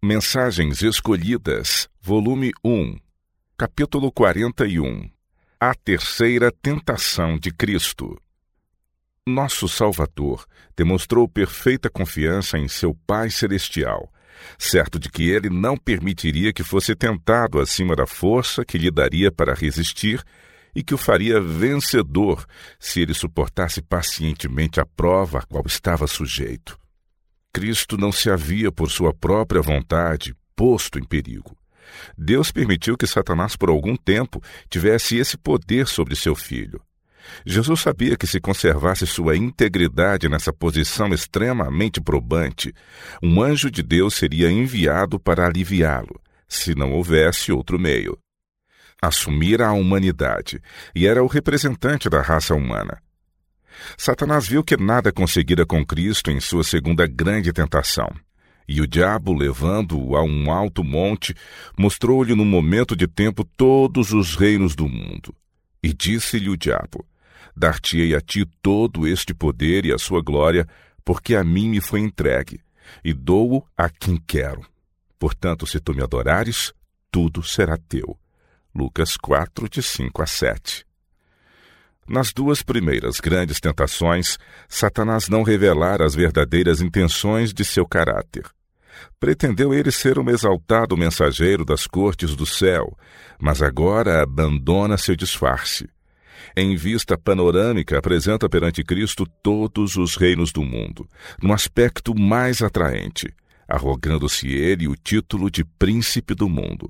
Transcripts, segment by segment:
Mensagens Escolhidas, volume 1, capítulo 41. A terceira tentação de Cristo. Nosso Salvador demonstrou perfeita confiança em seu Pai Celestial, certo de que ele não permitiria que fosse tentado acima da força que lhe daria para resistir e que o faria vencedor se ele suportasse pacientemente a prova a qual estava sujeito. Cristo não se havia, por sua própria vontade, posto em perigo. Deus permitiu que Satanás, por algum tempo, tivesse esse poder sobre seu filho. Jesus sabia que se conservasse sua integridade nessa posição extremamente probante, um anjo de Deus seria enviado para aliviá-lo, se não houvesse outro meio. Assumira a humanidade e era o representante da raça humana. Satanás viu que nada conseguira com Cristo em sua segunda grande tentação. E o diabo, levando-o a um alto monte, mostrou-lhe num momento de tempo todos os reinos do mundo. E disse-lhe o diabo: Dar-te-ei a ti todo este poder e a sua glória, porque a mim me foi entregue, e dou-o a quem quero. Portanto, se tu me adorares, tudo será teu. Lucas 4, de 5 a 7. Nas duas primeiras grandes tentações, Satanás não revelara as verdadeiras intenções de seu caráter. Pretendeu ele ser um exaltado mensageiro das cortes do céu, mas agora abandona seu disfarce. Em vista panorâmica, apresenta perante Cristo todos os reinos do mundo, num aspecto mais atraente, arrogando-se ele o título de príncipe do mundo.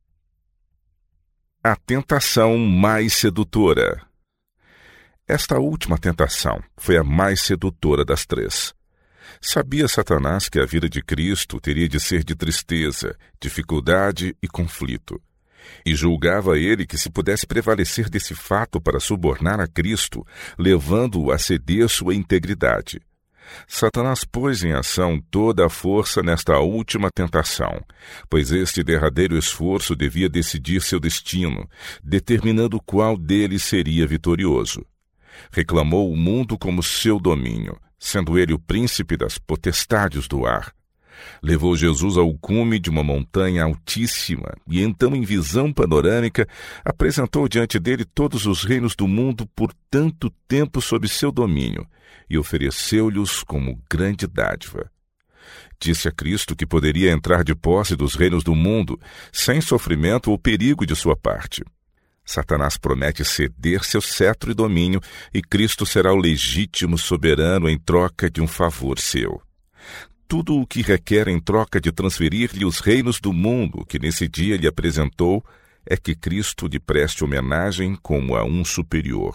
A tentação mais sedutora. Esta última tentação foi a mais sedutora das três. Sabia Satanás que a vida de Cristo teria de ser de tristeza, dificuldade e conflito. E julgava ele que se pudesse prevalecer desse fato para subornar a Cristo, levando-o a ceder sua integridade. Satanás pôs em ação toda a força nesta última tentação, pois este derradeiro esforço devia decidir seu destino, determinando qual deles seria vitorioso. Reclamou o mundo como seu domínio, sendo ele o príncipe das potestades do ar. Levou Jesus ao cume de uma montanha altíssima e então, em visão panorâmica, apresentou diante dele todos os reinos do mundo por tanto tempo sob seu domínio e ofereceu-lhes como grande dádiva. Disse a Cristo que poderia entrar de posse dos reinos do mundo sem sofrimento ou perigo de sua parte. Satanás promete ceder seu cetro e domínio e Cristo será o legítimo soberano em troca de um favor seu. Tudo o que requer em troca de transferir-lhe os reinos do mundo que nesse dia lhe apresentou é que Cristo lhe preste homenagem como a um superior.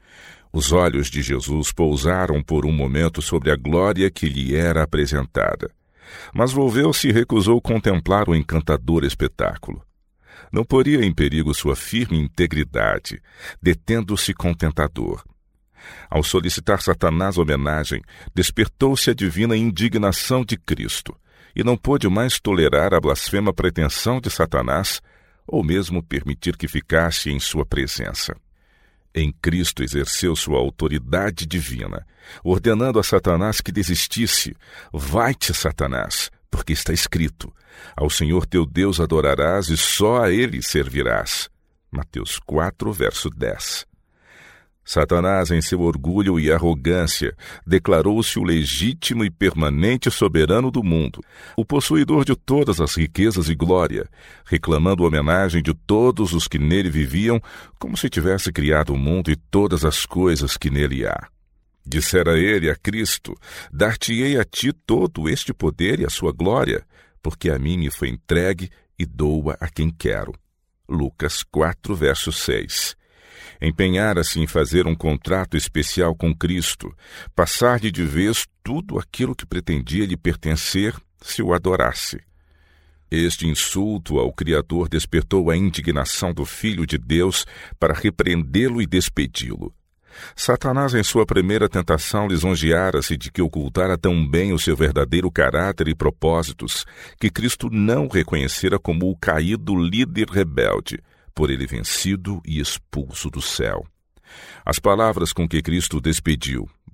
Os olhos de Jesus pousaram por um momento sobre a glória que lhe era apresentada, mas volveu-se e recusou contemplar o encantador espetáculo. Não poria em perigo sua firme integridade, detendo-se contentador. Ao solicitar Satanás homenagem, despertou-se a divina indignação de Cristo, e não pôde mais tolerar a blasfema pretensão de Satanás, ou mesmo permitir que ficasse em sua presença. Em Cristo exerceu sua autoridade divina, ordenando a Satanás que desistisse. Vai-te, Satanás, porque está escrito: ao Senhor teu Deus adorarás e só a Ele servirás. Mateus 4, verso 10. Satanás, em seu orgulho e arrogância, declarou-se o legítimo e permanente soberano do mundo, o possuidor de todas as riquezas e glória, reclamando homenagem de todos os que nele viviam, como se tivesse criado o mundo e todas as coisas que nele há. Dissera ele a Cristo: Dar-te-ei a ti todo este poder e a sua glória, porque a mim me foi entregue e dou-a a quem quero. Lucas 4, verso 6. Empenhara-se em fazer um contrato especial com Cristo, passar-lhe de vez tudo aquilo que pretendia lhe pertencer se o adorasse. Este insulto ao Criador despertou a indignação do Filho de Deus para repreendê-lo e despedi-lo. Satanás, em sua primeira tentação, lisonjeara-se de que ocultara tão bem o seu verdadeiro caráter e propósitos, que Cristo não o reconhecera como o caído líder rebelde, por ele vencido e expulso do céu. As palavras com que Cristo despediu: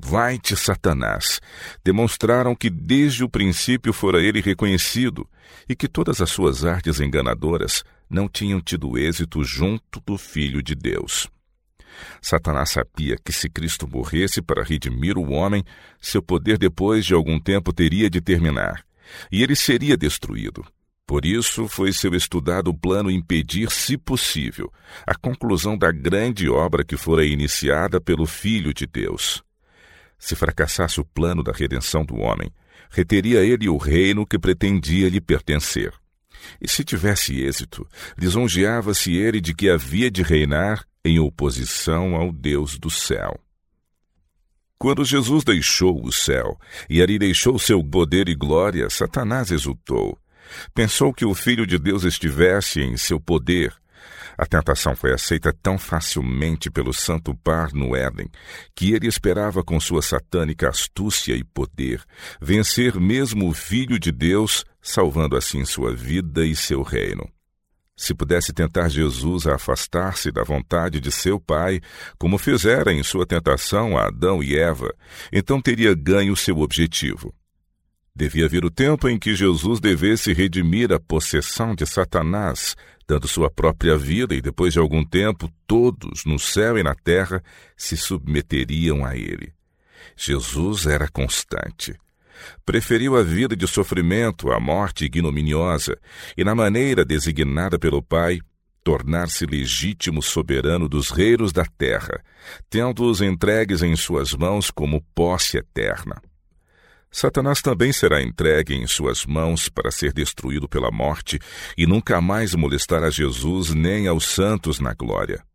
Vai-te, Satanás! Demonstraram que desde o princípio fora ele reconhecido e que todas as suas artes enganadoras não tinham tido êxito junto do Filho de Deus. Satanás sabia que se Cristo morresse para redimir o homem, seu poder depois de algum tempo teria de terminar, e ele seria destruído. Por isso foi seu estudado plano impedir, se possível, a conclusão da grande obra que fora iniciada pelo Filho de Deus. Se fracassasse o plano da redenção do homem, reteria ele o reino que pretendia lhe pertencer. E se tivesse êxito, lisonjeava-se ele de que havia de reinar em oposição ao Deus do céu. Quando Jesus deixou o céu e ali deixou seu poder e glória, Satanás exultou. Pensou que o Filho de Deus estivesse em seu poder. A tentação foi aceita tão facilmente pelo santo par no Éden, que ele esperava com sua satânica astúcia e poder vencer mesmo o Filho de Deus, salvando assim sua vida e seu reino. Se pudesse tentar Jesus a afastar-se da vontade de seu Pai, como fizera em sua tentação a Adão e Eva, então teria ganho seu objetivo. Devia vir o tempo em que Jesus devesse redimir a possessão de Satanás, dando sua própria vida, e depois de algum tempo, todos, no céu e na terra, se submeteriam a ele. Jesus era constante. Preferiu a vida de sofrimento à morte ignominiosa, e na maneira designada pelo Pai, tornar-se legítimo soberano dos reinos da terra, tendo-os entregues em suas mãos como posse eterna. Satanás também será entregue em suas mãos para ser destruído pela morte e nunca mais molestar a Jesus nem aos santos na glória.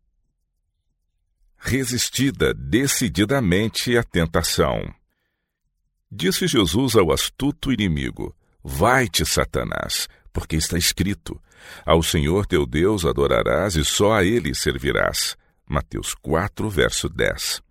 Resistida decididamente a tentação. Disse Jesus ao astuto inimigo: Vai-te, Satanás, porque está escrito: Ao Senhor teu Deus adorarás e só a ele servirás. Mateus 4, verso 10.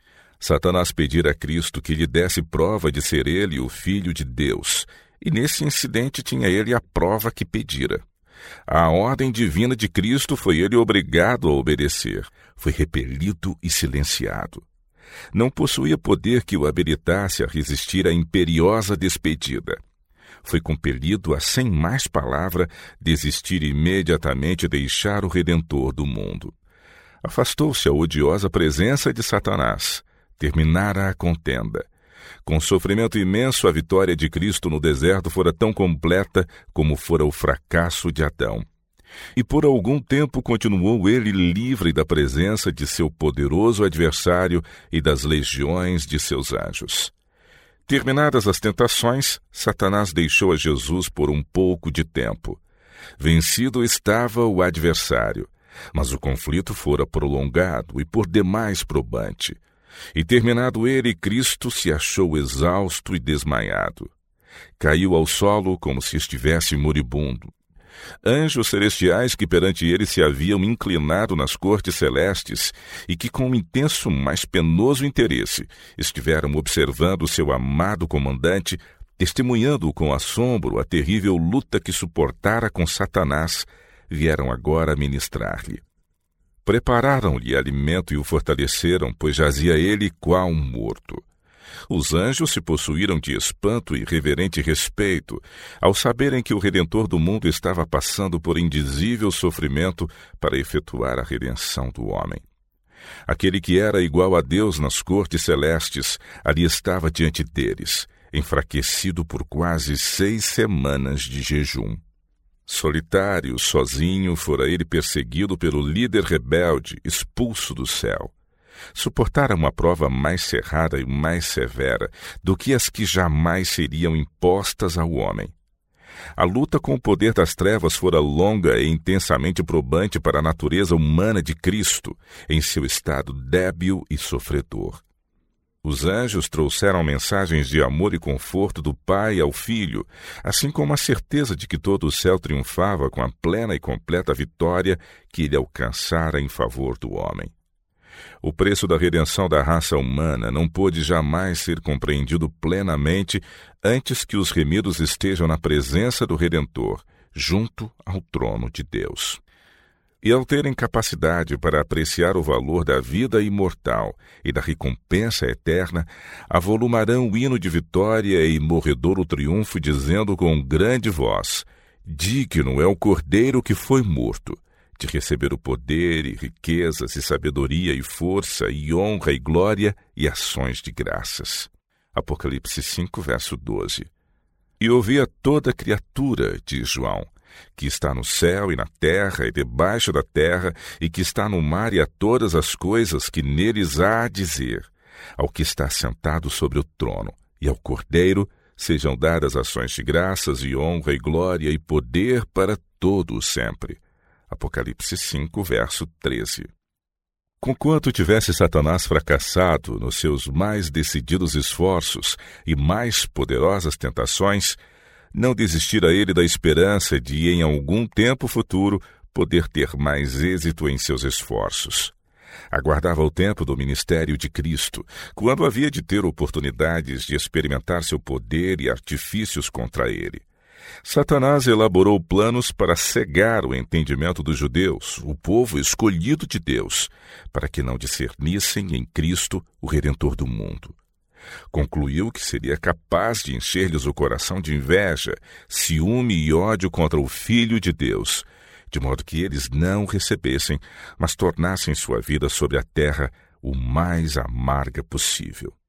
Satanás pedira a Cristo que lhe desse prova de ser ele o Filho de Deus, e nesse incidente tinha ele a prova que pedira. À ordem divina de Cristo foi ele obrigado a obedecer, foi repelido e silenciado. Não possuía poder que o habilitasse a resistir à imperiosa despedida. Foi compelido a, sem mais palavra, desistir imediatamente e deixar o Redentor do mundo. Afastou-se a odiosa presença de Satanás. Terminara a contenda. Com sofrimento imenso, a vitória de Cristo no deserto fora tão completa como fora o fracasso de Adão. E por algum tempo continuou ele livre da presença de seu poderoso adversário e das legiões de seus anjos. Terminadas as tentações, Satanás deixou a Jesus por um pouco de tempo. Vencido estava o adversário, mas o conflito fora prolongado e por demais probante. E terminado ele, Cristo se achou exausto e desmaiado. Caiu ao solo como se estivesse moribundo. Anjos celestiais que perante ele se haviam inclinado nas cortes celestes e que com um intenso, mas penoso interesse estiveram observando seu amado comandante, testemunhando com assombro a terrível luta que suportara com Satanás, vieram agora ministrar-lhe. Prepararam-lhe alimento e o fortaleceram, pois jazia ele qual um morto. Os anjos se possuíram de espanto e reverente respeito ao saberem que o Redentor do mundo estava passando por indizível sofrimento para efetuar a redenção do homem. Aquele que era igual a Deus nas cortes celestes ali estava diante deles, enfraquecido por quase 6 semanas de jejum. Solitário, sozinho, fora ele perseguido pelo líder rebelde, expulso do céu. Suportara uma prova mais cerrada e mais severa do que as que jamais seriam impostas ao homem. A luta com o poder das trevas fora longa e intensamente probante para a natureza humana de Cristo, em seu estado débil e sofredor. Os anjos trouxeram mensagens de amor e conforto do Pai ao Filho, assim como a certeza de que todo o céu triunfava com a plena e completa vitória que ele alcançara em favor do homem. O preço da redenção da raça humana não pôde jamais ser compreendido plenamente antes que os remidos estejam na presença do Redentor, junto ao trono de Deus. E ao terem capacidade para apreciar o valor da vida imortal e da recompensa eterna, avolumarão o hino de vitória e morredouro triunfo, dizendo com grande voz: digno é o Cordeiro que foi morto, de receber o poder e riquezas e sabedoria e força e honra e glória e ações de graças. Apocalipse 5, verso 12. E ouvi a toda criatura, diz João, que está no céu e na terra e debaixo da terra, e que está no mar, e a todas as coisas que neles há a dizer, ao que está sentado sobre o trono, e ao Cordeiro, sejam dadas ações de graças e honra e glória e poder para todo o sempre. Apocalipse 5, verso 13. Conquanto tivesse Satanás fracassado nos seus mais decididos esforços e mais poderosas tentações, não desistira ele da esperança de, em algum tempo futuro, poder ter mais êxito em seus esforços. Aguardava o tempo do ministério de Cristo, quando havia de ter oportunidades de experimentar seu poder e artifícios contra ele. Satanás elaborou planos para cegar o entendimento dos judeus, o povo escolhido de Deus, para que não discernissem em Cristo o Redentor do mundo. Concluiu que seria capaz de encher-lhes o coração de inveja, ciúme e ódio contra o Filho de Deus, de modo que eles não o recebessem, mas tornassem sua vida sobre a terra o mais amarga possível.